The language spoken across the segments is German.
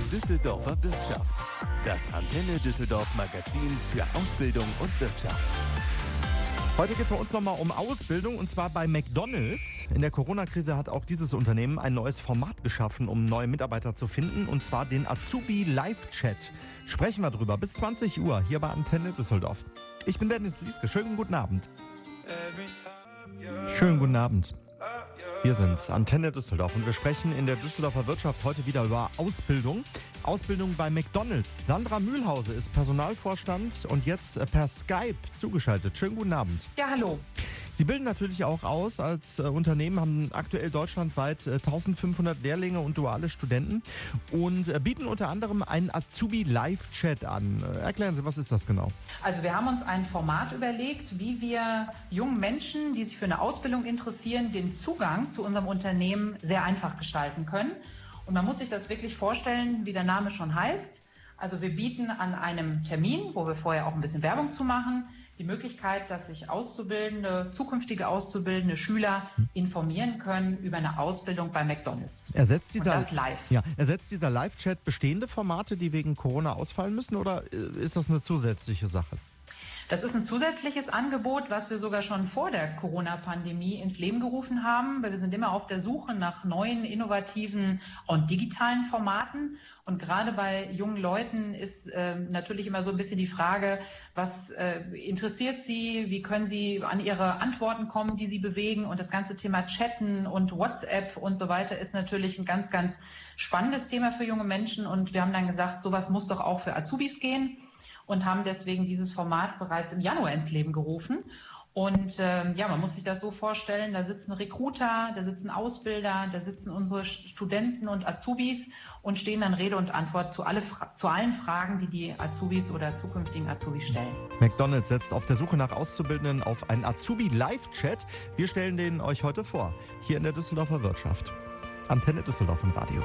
Düsseldorfer Wirtschaft. Das Antenne Düsseldorf Magazin für Ausbildung und Wirtschaft. Heute geht es bei uns nochmal um Ausbildung, und zwar bei McDonald's. In der Corona-Krise hat auch dieses Unternehmen ein neues Format geschaffen, um neue Mitarbeiter zu finden, und zwar den Azubi Live-Chat. Sprechen wir drüber bis 20 Uhr hier bei Antenne Düsseldorf. Ich bin Dennis Lieske. Schönen guten Abend. Schönen guten Abend. Wir sind Antenne Düsseldorf und wir sprechen in der Düsseldorfer Wirtschaft heute wieder über Ausbildung. Ausbildung bei McDonald's. Sandra Mühlhause ist Personalvorstand und jetzt per Skype zugeschaltet. Schönen guten Abend. Ja, hallo. Sie bilden natürlich auch aus als Unternehmen, haben aktuell deutschlandweit 1500 Lehrlinge und duale Studenten und bieten unter anderem einen Azubi Live-Chat an. Erklären Sie, was ist das genau? Also wir haben uns ein Format überlegt, wie wir jungen Menschen, die sich für eine Ausbildung interessieren, den Zugang zu unserem Unternehmen sehr einfach gestalten können. Und man muss sich das wirklich vorstellen, wie der Name schon heißt. Also wir bieten an einem Termin, wo wir vorher auch ein bisschen Werbung zu machen, die Möglichkeit, dass sich zukünftige Auszubildende Schüler informieren können über eine Ausbildung bei McDonald's. Ersetzt dieser Live-Chat bestehende Formate, die wegen Corona ausfallen müssen, oder ist das eine zusätzliche Sache? Das ist ein zusätzliches Angebot, was wir sogar schon vor der Corona-Pandemie ins Leben gerufen haben, weil wir sind immer auf der Suche nach neuen, innovativen und digitalen Formaten. Und gerade bei jungen Leuten ist natürlich immer so ein bisschen die Frage, was interessiert sie, wie können sie an ihre Antworten kommen, die sie bewegen. Und das ganze Thema Chatten und WhatsApp und so weiter ist natürlich ein ganz, ganz spannendes Thema für junge Menschen. Und wir haben dann gesagt, sowas muss doch auch für Azubis gehen. Und haben deswegen dieses Format bereits im Januar ins Leben gerufen. Und man muss sich das so vorstellen, da sitzen Recruiter, da sitzen Ausbilder, da sitzen unsere Studenten und Azubis und stehen dann Rede und Antwort zu allen Fragen, die Azubis oder zukünftigen Azubis stellen. McDonald's setzt auf der Suche nach Auszubildenden auf einen Azubi-Live-Chat. Wir stellen den euch heute vor, hier in der Düsseldorfer Wirtschaft. Antenne Düsseldorf im Radio.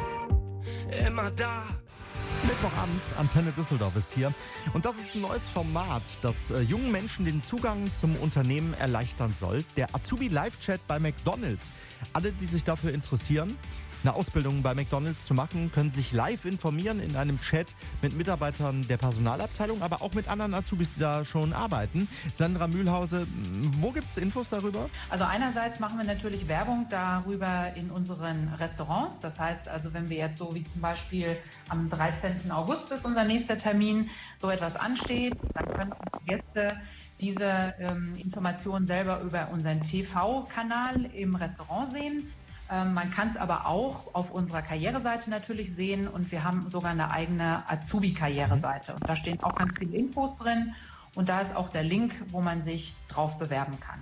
Immer da. Mittwochabend, Antenne Düsseldorf ist hier. Und das ist ein neues Format, das jungen Menschen den Zugang zum Unternehmen erleichtern soll. Der Azubi Live-Chat bei McDonald's. Alle, die sich dafür interessieren, eine Ausbildung bei McDonald's zu machen, können sich live informieren in einem Chat mit Mitarbeitern der Personalabteilung, aber auch mit anderen Azubis, die da schon arbeiten. Sandra Mühlhause, wo gibt es Infos darüber? Also einerseits machen wir natürlich Werbung darüber in unseren Restaurants. Das heißt also, wenn wir jetzt so wie zum Beispiel am 13. August ist unser nächster Termin, so etwas ansteht, dann können die Gäste diese Informationen selber über unseren TV-Kanal im Restaurant sehen. Man kann es aber auch auf unserer Karriereseite natürlich sehen und wir haben sogar eine eigene Azubi-Karriereseite und da stehen auch ganz viele Infos drin und da ist auch der Link, wo man sich drauf bewerben kann.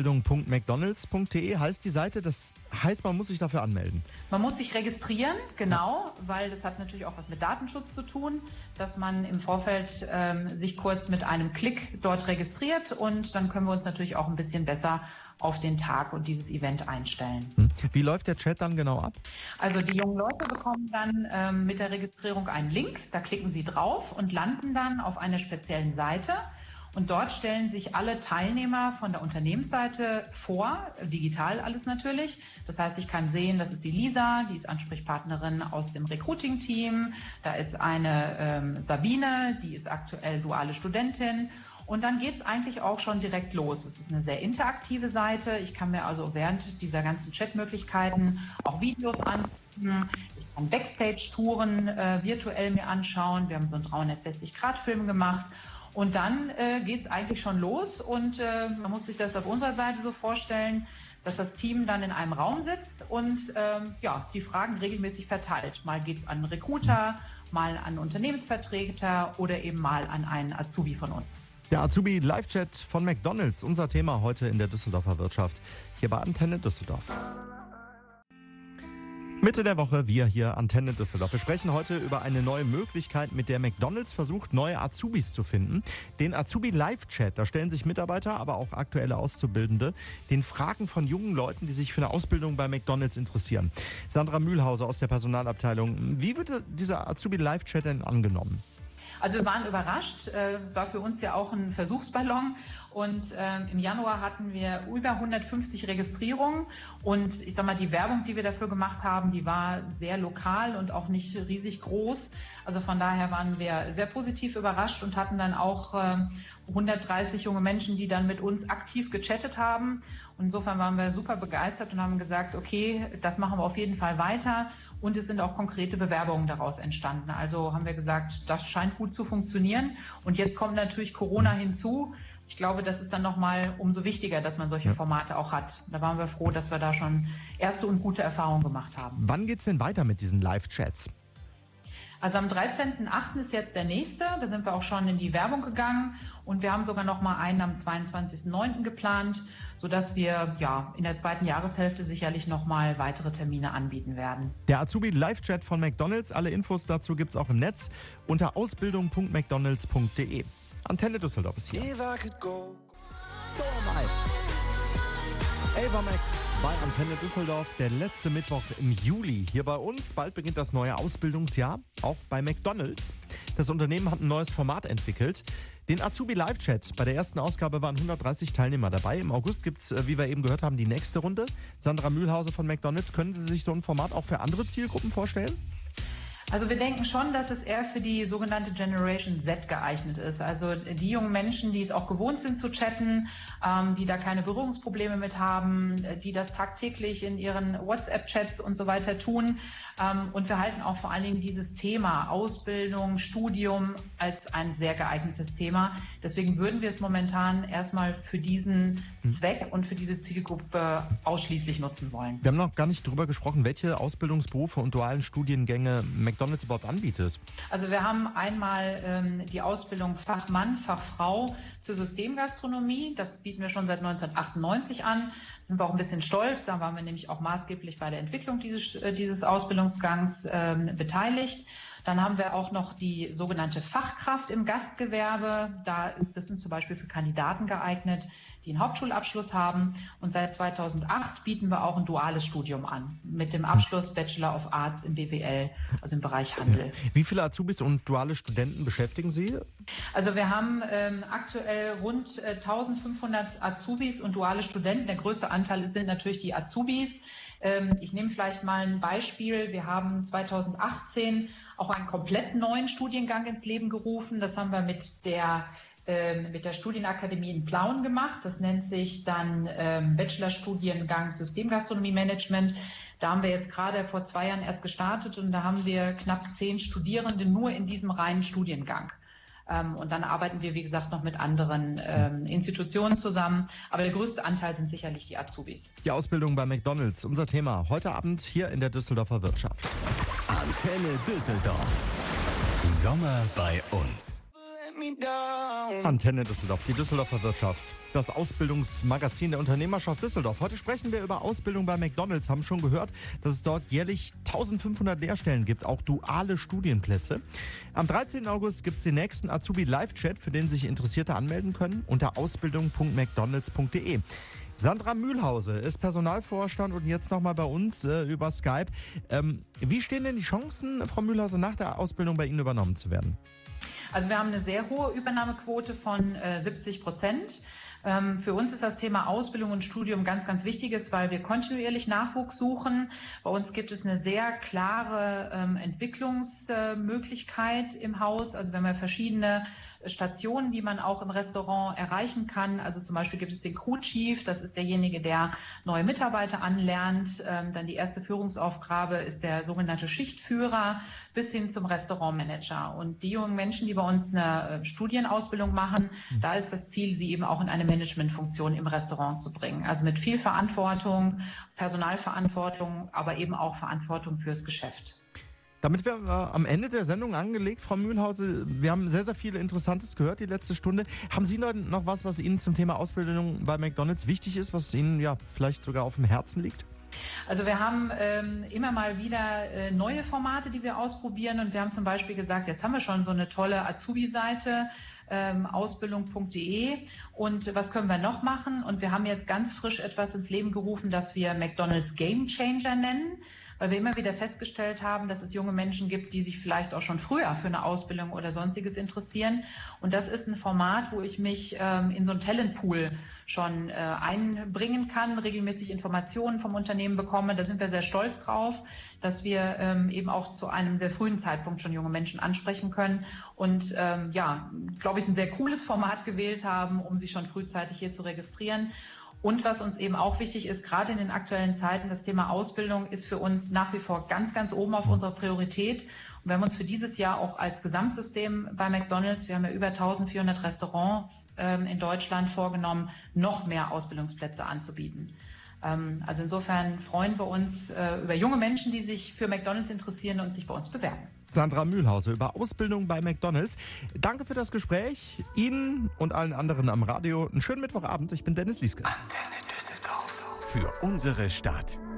Ausbildung.mcdonalds.de heißt die Seite, das heißt, man muss sich dafür anmelden. Man muss sich registrieren, genau, weil das hat natürlich auch was mit Datenschutz zu tun, dass man im Vorfeld sich kurz mit einem Klick dort registriert und dann können wir uns natürlich auch ein bisschen besser auf den Tag und dieses Event einstellen. Wie läuft der Chat dann genau ab? Also die jungen Leute bekommen dann mit der Registrierung einen Link, da klicken sie drauf und landen dann auf einer speziellen Seite. Und dort stellen sich alle Teilnehmer von der Unternehmensseite vor, digital alles natürlich. Das heißt, ich kann sehen, das ist die Lisa, die ist Ansprechpartnerin aus dem Recruiting-Team. Da ist eine Sabine, die ist aktuell duale Studentin. Und dann geht es eigentlich auch schon direkt los. Es ist eine sehr interaktive Seite. Ich kann mir also während dieser ganzen Chatmöglichkeiten auch Videos angucken. Ich kann Backstage-Touren virtuell mir anschauen. Wir haben so einen 360-Grad-Film gemacht. Und dann geht es eigentlich schon los und man muss sich das auf unserer Seite so vorstellen, dass das Team dann in einem Raum sitzt und die Fragen regelmäßig verteilt. Mal geht es an einen Recruiter, mal an einen Unternehmensvertreter oder eben mal an einen Azubi von uns. Der Azubi Live-Chat von McDonald's, unser Thema heute in der Düsseldorfer Wirtschaft, hier bei Antenne Düsseldorf. Mitte der Woche, wir hier Antenne Düsseldorf. Wir sprechen heute über eine neue Möglichkeit, mit der McDonald's versucht, neue Azubis zu finden. Den Azubi Live-Chat, da stellen sich Mitarbeiter, aber auch aktuelle Auszubildende den Fragen von jungen Leuten, die sich für eine Ausbildung bei McDonald's interessieren. Sandra Mühlhause aus der Personalabteilung. Wie wird dieser Azubi Live-Chat denn angenommen? Also wir waren überrascht, es war für uns ja auch ein Versuchsballon Und im Januar hatten wir über 150 Registrierungen. Und ich sag mal, die Werbung, die wir dafür gemacht haben, die war sehr lokal und auch nicht riesig groß. Also von daher waren wir sehr positiv überrascht und hatten dann auch 130 junge Menschen, die dann mit uns aktiv gechattet haben. Und insofern waren wir super begeistert und haben gesagt, okay, das machen wir auf jeden Fall weiter. Und es sind auch konkrete Bewerbungen daraus entstanden. Also haben wir gesagt, das scheint gut zu funktionieren. Und jetzt kommt natürlich Corona hinzu. Ich glaube, das ist dann nochmal umso wichtiger, dass man solche Formate auch hat. Da waren wir froh, dass wir da schon erste und gute Erfahrungen gemacht haben. Wann geht's denn weiter mit diesen Live-Chats? Also am 13.08. ist jetzt der nächste. Da sind wir auch schon in die Werbung gegangen. Und wir haben sogar nochmal einen am 22.09. geplant, sodass wir in der zweiten Jahreshälfte sicherlich nochmal weitere Termine anbieten werden. Der Azubi Live-Chat von McDonald's. Alle Infos dazu gibt's auch im Netz unter ausbildung.mcdonalds.de. Antenne Düsseldorf ist hier. So weit. Ava Max bei Antenne Düsseldorf, der letzte Mittwoch im Juli. Hier bei uns, bald beginnt das neue Ausbildungsjahr, auch bei McDonald's. Das Unternehmen hat ein neues Format entwickelt, den Azubi Live-Chat. Bei der ersten Ausgabe waren 130 Teilnehmer dabei. Im August gibt es, wie wir eben gehört haben, die nächste Runde. Sandra Mühlhause von McDonald's, können Sie sich so ein Format auch für andere Zielgruppen vorstellen? Also wir denken schon, dass es eher für die sogenannte Generation Z geeignet ist. Also die jungen Menschen, die es auch gewohnt sind zu chatten, die da keine Berührungsprobleme mit haben, die das tagtäglich in ihren WhatsApp-Chats und so weiter tun. Und wir halten auch vor allen Dingen dieses Thema Ausbildung, Studium als ein sehr geeignetes Thema. Deswegen würden wir es momentan erstmal für diesen Zweck und für diese Zielgruppe ausschließlich nutzen wollen. Wir haben noch gar nicht darüber gesprochen, welche Ausbildungsberufe und dualen Studiengänge McDonald's überhaupt anbietet. Also wir haben einmal die Ausbildung Fachmann, Fachfrau zur Systemgastronomie. Das bieten wir schon seit 1998 an. Sind wir auch ein bisschen stolz. Da waren wir nämlich auch maßgeblich bei der Entwicklung dieses Ausbildungsgangs beteiligt. Dann haben wir auch noch die sogenannte Fachkraft im Gastgewerbe. Das sind zum Beispiel für Kandidaten geeignet, die einen Hauptschulabschluss haben. Und seit 2008 bieten wir auch ein duales Studium an, mit dem Abschluss Bachelor of Arts im BWL, also im Bereich Handel. Wie viele Azubis und duale Studenten beschäftigen Sie? Also wir haben aktuell rund 1500 Azubis und duale Studenten. Der größte Anteil sind natürlich die Azubis. Ich nehme vielleicht mal ein Beispiel. Wir haben 2018 auch einen komplett neuen Studiengang ins Leben gerufen. Das haben wir mit der Studienakademie in Plauen gemacht. Das nennt sich dann Bachelorstudiengang Systemgastronomie-Management. Da haben wir jetzt gerade vor 2 Jahren erst gestartet und da haben wir knapp 10 Studierende nur in diesem reinen Studiengang. Und dann arbeiten wir, wie gesagt, noch mit anderen Institutionen zusammen. Aber der größte Anteil sind sicherlich die Azubis. Die Ausbildung bei McDonald's, unser Thema heute Abend hier in der Düsseldorfer Wirtschaft. Antenne Düsseldorf. Sommer bei uns. Antenne Düsseldorf, die Düsseldorfer Wirtschaft. Das Ausbildungsmagazin der Unternehmerschaft Düsseldorf. Heute sprechen wir über Ausbildung bei McDonald's. Haben schon gehört, dass es dort jährlich 1500 Lehrstellen gibt, auch duale Studienplätze. Am 13. August gibt es den nächsten Azubi Live-Chat, für den sich Interessierte anmelden können, unter ausbildung.mcdonalds.de. Sandra Mühlhause ist Personalvorstand und jetzt nochmal bei uns über Skype. Wie stehen denn die Chancen, Frau Mühlhause, nach der Ausbildung bei Ihnen übernommen zu werden? Also wir haben eine sehr hohe Übernahmequote von 70%. Für uns ist das Thema Ausbildung und Studium ganz, ganz wichtiges, weil wir kontinuierlich Nachwuchs suchen. Bei uns gibt es eine sehr klare Entwicklungsmöglichkeit im Haus. Also wenn wir verschiedene Stationen, die man auch im Restaurant erreichen kann. Also zum Beispiel gibt es den Crew Chief, das ist derjenige, der neue Mitarbeiter anlernt. Dann die erste Führungsaufgabe ist der sogenannte Schichtführer bis hin zum Restaurantmanager. Und die jungen Menschen, die bei uns eine Studienausbildung machen, da ist das Ziel, sie eben auch in eine Managementfunktion im Restaurant zu bringen. Also mit viel Verantwortung, Personalverantwortung, aber eben auch Verantwortung fürs Geschäft. Damit wir am Ende der Sendung angelegt, Frau Mühlhause, wir haben sehr, sehr viel Interessantes gehört die letzte Stunde. Haben Sie noch was Ihnen zum Thema Ausbildung bei McDonald's wichtig ist, was Ihnen vielleicht sogar auf dem Herzen liegt? Also wir haben immer mal wieder neue Formate, die wir ausprobieren und wir haben zum Beispiel gesagt, jetzt haben wir schon so eine tolle Azubi-Seite, ausbildung.de und was können wir noch machen? Und wir haben jetzt ganz frisch etwas ins Leben gerufen, das wir McDonald's Game Changer nennen. weil wir immer wieder festgestellt haben, dass es junge Menschen gibt, die sich vielleicht auch schon früher für eine Ausbildung oder Sonstiges interessieren. Und das ist ein Format, wo ich mich in so einen Talentpool schon einbringen kann, regelmäßig Informationen vom Unternehmen bekomme. Da sind wir sehr stolz drauf, dass wir eben auch zu einem sehr frühen Zeitpunkt schon junge Menschen ansprechen können und glaube ich, ein sehr cooles Format gewählt haben, um sich schon frühzeitig hier zu registrieren. Und was uns eben auch wichtig ist, gerade in den aktuellen Zeiten, das Thema Ausbildung ist für uns nach wie vor ganz, ganz oben auf unserer Priorität. Und wir haben uns für dieses Jahr auch als Gesamtsystem bei McDonald's, wir haben ja über 1400 Restaurants in Deutschland vorgenommen, noch mehr Ausbildungsplätze anzubieten. Also insofern freuen wir uns über junge Menschen, die sich für McDonald's interessieren und sich bei uns bewerben. Sandra Mühlhause über Ausbildung bei McDonald's. Danke für das Gespräch. Ihnen und allen anderen am Radio einen schönen Mittwochabend. Ich bin Dennis Lieske. Antenne Düsseldorf. Für unsere Stadt.